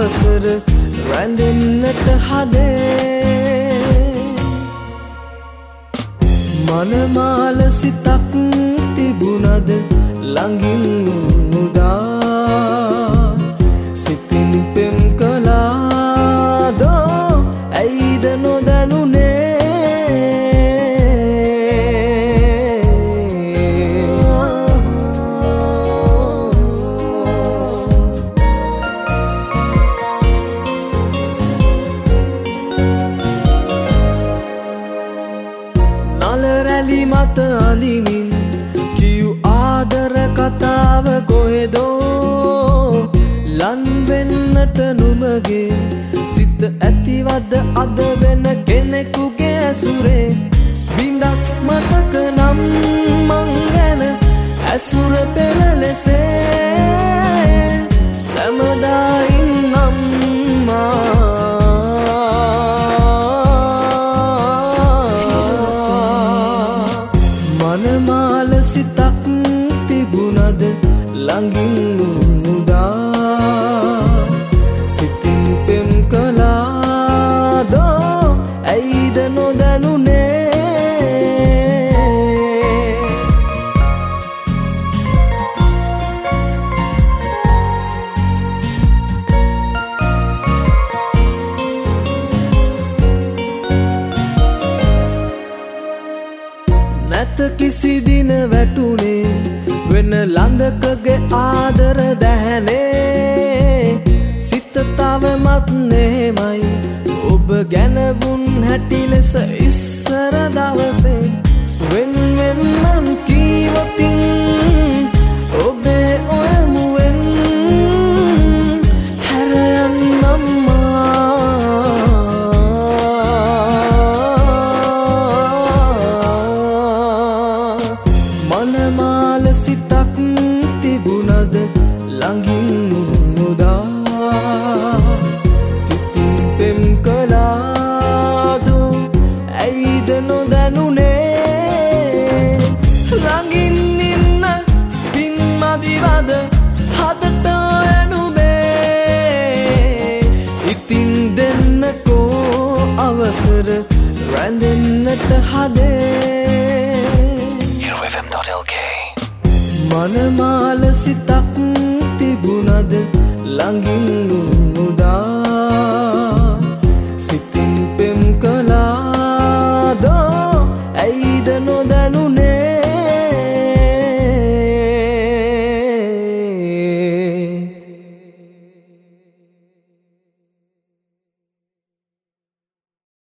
අවසර රැඳෙන්නට හදේ මනමාල සිතක් තිබුණද ළඟින් මුදා සිතින් පෙම් කළාදෝ ඇයිද නොදැනුනේ නලරැලි මත අලිමින් කියු ආදර කතාව කොහෙදෝ ලන් වෙන්නට නුඹගේ සිත ඇතිවද අද වෙන කෙනෙකුගේ ඇසුරේ බිඳක් මතක නම් මං ගැන ඇසුර පෙළ ලෙසේ සැමදා ඉන්නම් මනමාල සිතක් තිබුණද ළඟින් මුදා සිතින් පෙම් කළාදෝ ඇයිද නොදැනුනේ නැත කිසි දින වැටුනේ වෙන ළඳකගේ ආදර දැහැනේ සිත තවමත් නෙමයි ඔබ ගැන වුන් හැටි ලෙස ඉස්සර දවසේ වෙන් වෙන්නම් කීවතින් ඔබේ ඔයමුවෙන් හැර යන්නම් මනමාල සිතක් තිබුණද ළඟින් මුදා සිතින් පෙම් කළාදෝ ඇයිද නොදැනුනේ ළඟින් ඉන්න පින් මදිවද හදට ඇනුබේ ඉතින් දෙන්නකෝ අවසර රැඳෙන්නට හදේ මනමාල සිතක් තිබුණද ළඟින්